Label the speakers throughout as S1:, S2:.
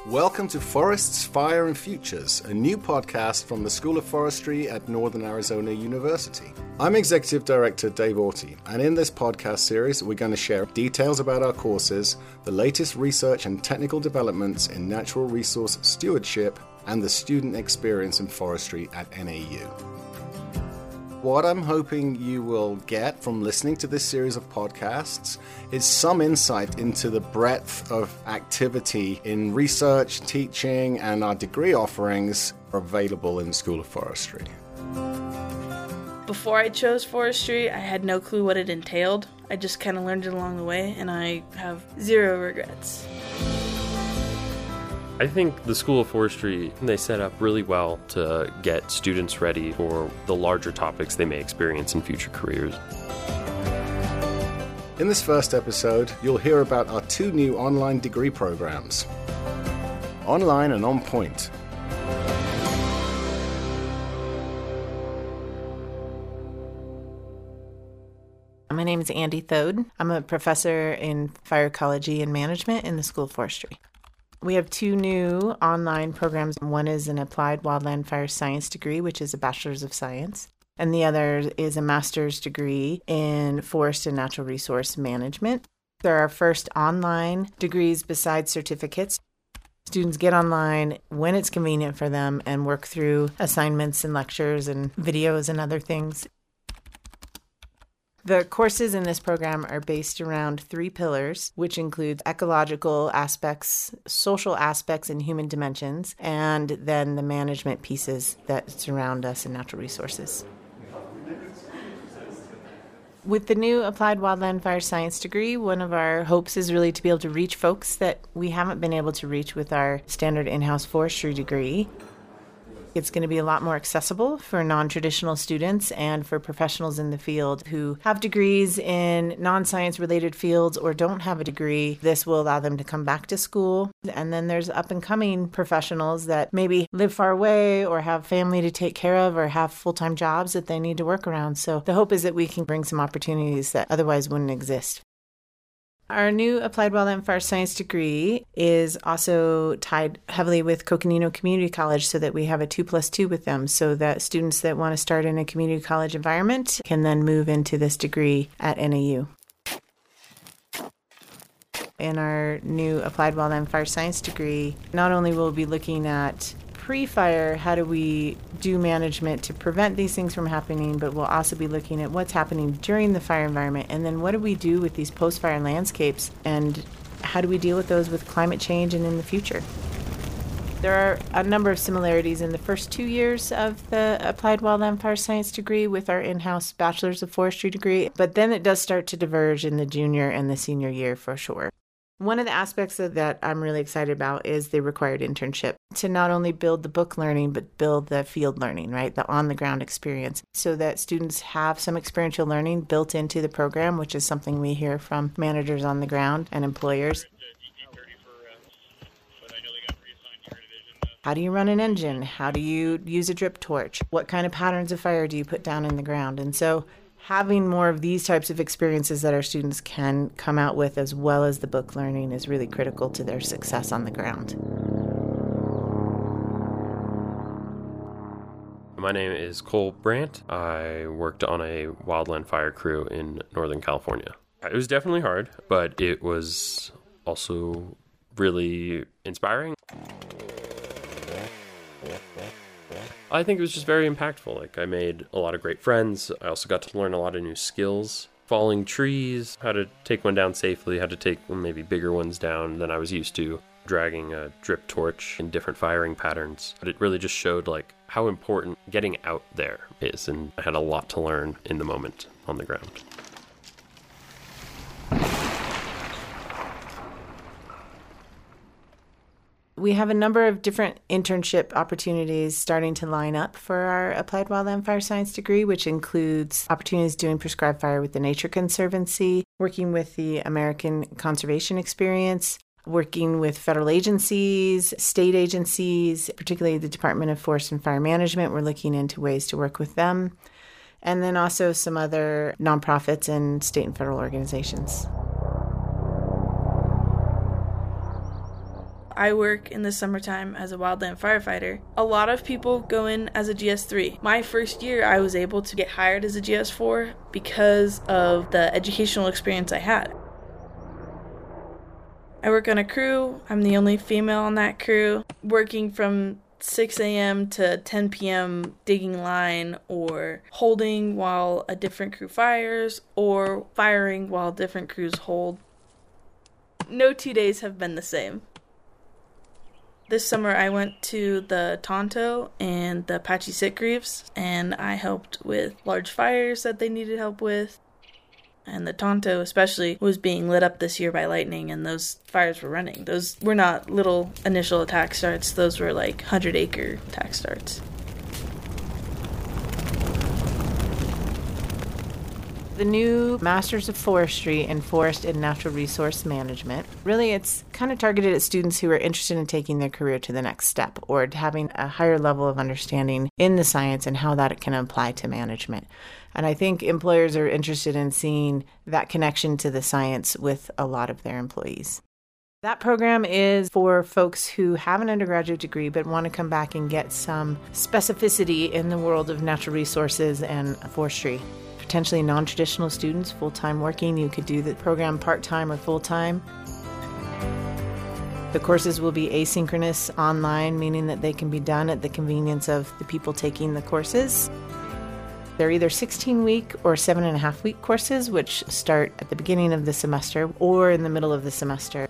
S1: Welcome to Forests, Fire and Futures, a new podcast from the School of Forestry at Northern Arizona University. I'm Executive Director Dave Orty, and in this podcast series, we're going to share details about our courses, the latest research and technical developments in natural resource stewardship, and the student experience in forestry at NAU. What I'm hoping you will get from listening to this series of podcasts is some insight into the breadth of activity in research, teaching, and our degree offerings are available in the School of Forestry.
S2: Before I chose forestry, I had no clue what it entailed. I just kind of learned it along the way, and I have zero regrets.
S3: I think the School of Forestry, they set up really well to get students ready for the larger topics they may experience in future careers.
S1: In this first episode, you'll hear about our two new online degree programs, Online and On Point.
S4: My name is Andy Thode. I'm a professor in fire ecology and management in the School of Forestry. We have two new online programs. One is an Applied Wildland Fire Science degree, which is a Bachelor's of Science, and the other is a Master's degree in Forest and Natural Resource Management. They're our first online degrees besides certificates. Students get online when it's convenient for them and work through assignments and lectures and videos and other things. The courses in this program are based around three pillars, which include ecological aspects, social aspects, and human dimensions, and then the management pieces that surround us and natural resources. With the new Applied Wildland Fire Science degree, one of our hopes is really to be able to reach folks that we haven't been able to reach with our standard in-house forestry degree. It's going to be a lot more accessible for non-traditional students and for professionals in the field who have degrees in non-science related fields or don't have a degree. This will allow them to come back to school. And then there's up-and-coming professionals that maybe live far away or have family to take care of or have full-time jobs that they need to work around. So the hope is that we can bring some opportunities that otherwise wouldn't exist. Our new Applied Wildland Fire Science degree is also tied heavily with Coconino Community College so that we have a 2+2 with them so that students that want to start in a community college environment can then move into this degree at NAU. In our new Applied Wildland Fire Science degree, not only will we be looking at pre-fire, how do we do management to prevent these things from happening, but we'll also be looking at what's happening during the fire environment, and then what do we do with these post-fire landscapes, and how do we deal with those with climate change and in the future. There are a number of similarities in the first 2 years of the Applied Wildland Fire Science degree with our in-house Bachelor's of Forestry degree, but then it does start to diverge in the junior and the senior year for sure. One of the aspects of that I'm really excited about is the required internship to not only build the book learning, but build the field learning, right? The on-the-ground experience so that students have some experiential learning built into the program, which is something we hear from managers on the ground and employers. How do you run an engine? How do you use a drip torch? What kind of patterns of fire do you put down in the ground? And so having more of these types of experiences that our students can come out with as well as the book learning is really critical to their success on the ground.
S3: My name is Cole Brandt. I worked on a wildland fire crew in Northern California. It was definitely hard, but it was also really inspiring. I think it was just very impactful. I made a lot of great friends. I also got to learn a lot of new skills. Falling trees, how to take one down safely, how to take maybe bigger ones down than I was used to. Dragging a drip torch in different firing patterns. But it really just showed how important getting out there is. And I had a lot to learn in the moment on the ground.
S4: We have a number of different internship opportunities starting to line up for our Applied Wildland Fire Science degree, which includes opportunities doing prescribed fire with the Nature Conservancy, working with the American Conservation Experience, working with federal agencies, state agencies, particularly the Department of Forest and Fire Management. We're looking into ways to work with them. And then also some other nonprofits and state and federal organizations.
S2: I work in the summertime as a wildland firefighter. A lot of people go in as a GS3. My first year, I was able to get hired as a GS4 because of the educational experience I had. I work on a crew. I'm the only female on that crew, working from 6 a.m. to 10 p.m. digging line or holding while a different crew fires or firing while different crews hold. No 2 days have been the same. This summer I went to the Tonto and the Apache Sitgreaves, and I helped with large fires that they needed help with. And the Tonto especially was being lit up this year by lightning, and those fires were running. Those were not little initial attack starts, those were like 100-acre attack starts.
S4: The new Masters of Forestry in Forest and Natural Resource Management, really it's kind of targeted at students who are interested in taking their career to the next step or having a higher level of understanding in the science and how that can apply to management. And I think employers are interested in seeing that connection to the science with a lot of their employees. That program is for folks who have an undergraduate degree but want to come back and get some specificity in the world of natural resources and forestry. Potentially non-traditional students, full-time working, you could do the program part-time or full-time. The courses will be asynchronous online, meaning that they can be done at the convenience of the people taking the courses. They're either 16-week or 7.5-week courses, which start at the beginning of the semester or in the middle of the semester.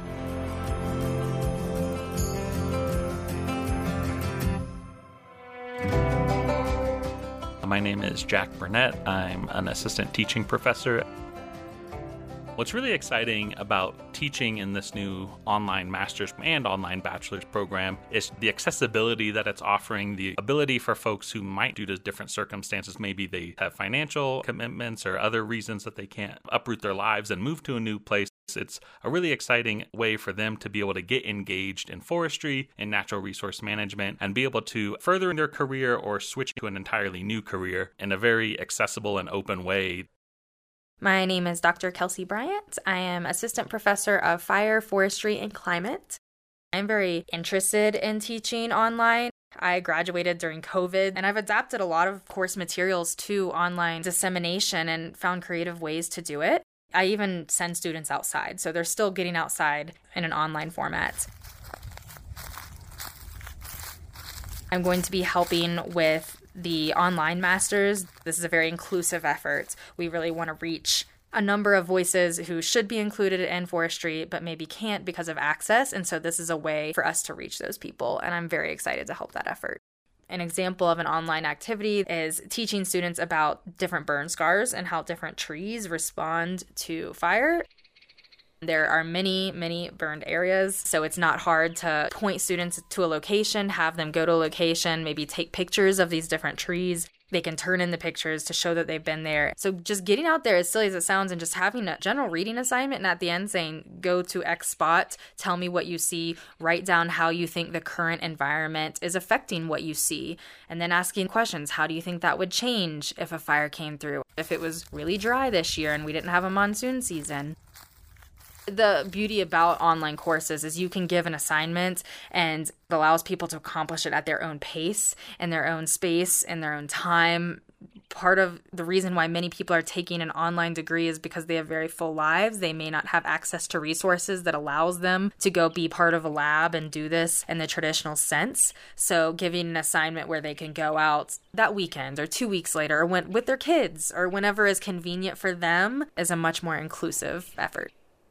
S5: My name is Jack Burnett. I'm an assistant teaching professor. What's really exciting about teaching in this new online master's and online bachelor's program is the accessibility that it's offering, the ability for folks who might, due to different circumstances, maybe they have financial commitments or other reasons that they can't uproot their lives and move to a new place. It's a really exciting way for them to be able to get engaged in forestry and natural resource management and be able to further in their career or switch to an entirely new career in a very accessible and open way.
S6: My name is Dr. Kelsey Bryant. I am Assistant Professor of Fire, Forestry, and Climate. I'm very interested in teaching online. I graduated during COVID, and I've adapted a lot of course materials to online dissemination and found creative ways to do it. I even send students outside, so they're still getting outside in an online format. I'm going to be helping with the online masters. This is a very inclusive effort. We really want to reach a number of voices who should be included in forestry, but maybe can't because of access. And so this is a way for us to reach those people. And I'm very excited to help that effort. An example of an online activity is teaching students about different burn scars and how different trees respond to fire. There are many, many burned areas, so it's not hard to point students to a location, have them go to a location, maybe take pictures of these different trees. They can turn in the pictures to show that they've been there. So just getting out there, as silly as it sounds, and just having a general reading assignment, and at the end saying, go to X spot, tell me what you see, write down how you think the current environment is affecting what you see, and then asking questions. How do you think that would change if a fire came through? If it was really dry this year and we didn't have a monsoon season? The beauty about online courses is you can give an assignment and it allows people to accomplish it at their own pace, in their own space, in their own time. Part of the reason why many people are taking an online degree is because they have very full lives. They may not have access to resources that allows them to go be part of a lab and do this in the traditional sense. So giving an assignment where they can go out that weekend or 2 weeks later or with their kids or whenever is convenient for them is a much more inclusive effort.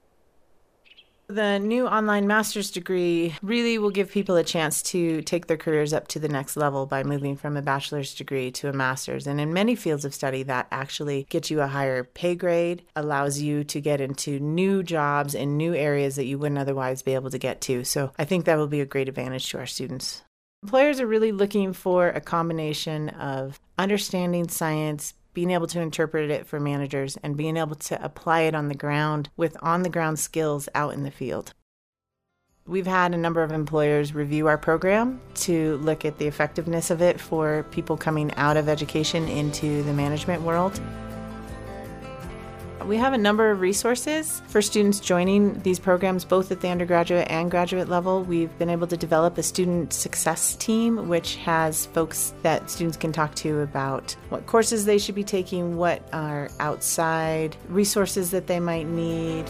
S4: The new online master's degree really will give people a chance to take their careers up to the next level by moving from a bachelor's degree to a master's. And in many fields of study, that actually gets you a higher pay grade, allows you to get into new jobs in new areas that you wouldn't otherwise be able to get to. So I think that will be a great advantage to our students. Employers are really looking for a combination of understanding science, being able to interpret it for managers, and being able to apply it on the ground with on-the-ground skills out in the field. We've had a number of employers review our program to look at the effectiveness of it for people coming out of education into the management world. We have a number of resources for students joining these programs, both at the undergraduate and graduate level. We've been able to develop a student success team, which has folks that students can talk to about what courses they should be taking, what are outside resources that they might need.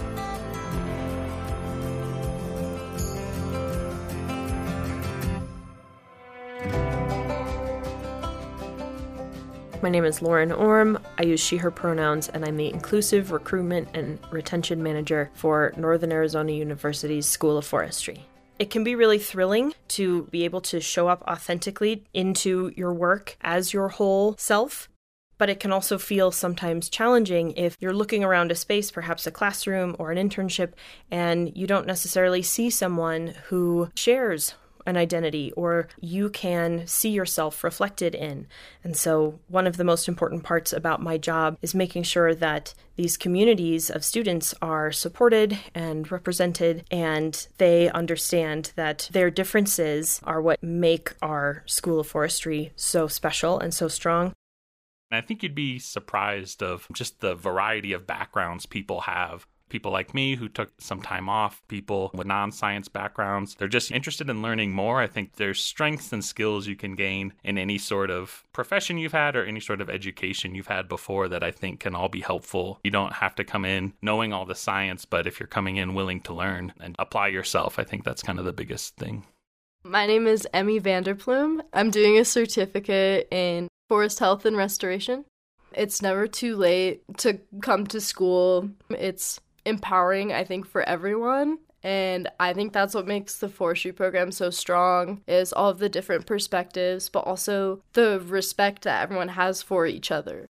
S7: My name is Lauren Orm. I use she, her pronouns, and I'm the Inclusive Recruitment and Retention Manager for Northern Arizona University's School of Forestry. It can be really thrilling to be able to show up authentically into your work as your whole self, but it can also feel sometimes challenging if you're looking around a space, perhaps a classroom or an internship, and you don't necessarily see someone who shares an identity or you can see yourself reflected in. And so one of the most important parts about my job is making sure that these communities of students are supported and represented, and they understand that their differences are what make our School of Forestry so special and so strong.
S5: And I think you'd be surprised of just the variety of backgrounds people have. People like me who took some time off, people with non-science backgrounds. They're just interested in learning more. I think there's strengths and skills you can gain in any sort of profession you've had or any sort of education you've had before that I think can all be helpful. You don't have to come in knowing all the science, but if you're coming in willing to learn and apply yourself, I think that's kind of the biggest thing.
S8: My name is Emmy Vanderplume. I'm doing a certificate in forest health and restoration. It's never too late to come to school. It's empowering, I think, for everyone. And I think that's what makes the forestry program so strong, is all of the different perspectives, but also the respect that everyone has for each other.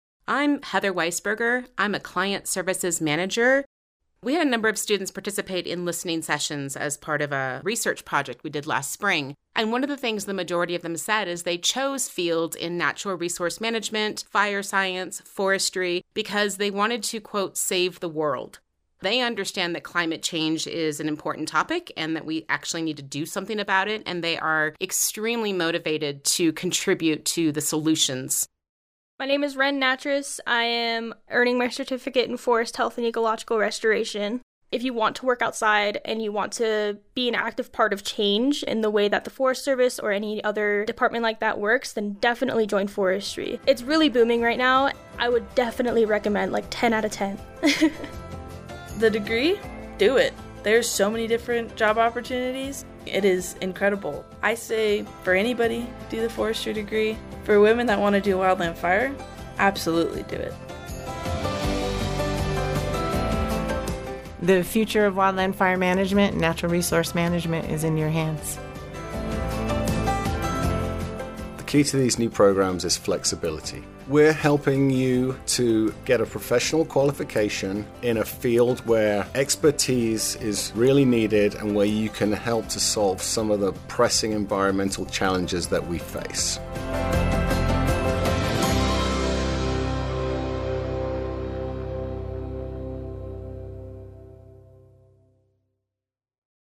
S9: I'm Heather Weisberger. I'm a client services manager. We had a number of students participate in listening sessions as part of a research project we did last spring. And one of the things the majority of them said is they chose fields in natural resource management, fire science, forestry, because they wanted to, quote, save the world. They understand that climate change is an important topic and that we actually need to do something about it. And they are extremely motivated to contribute to the solutions.
S10: My name is Ren Natras. I am earning my certificate in forest health and ecological restoration. If you want to work outside and you want to be an active part of change in the way that the Forest Service or any other department like that works, then definitely join forestry. It's really booming right now. I would definitely recommend 10 out of 10.
S2: The degree? Do it. There's so many different job opportunities. It is incredible. I say for anybody, do the forestry degree. For women that want to do wildland fire, absolutely do it.
S4: The future of wildland fire management and natural resource management is in your hands.
S1: The key to these new programs is flexibility. We're helping you to get a professional qualification in a field where expertise is really needed and where you can help to solve some of the pressing environmental challenges that we face.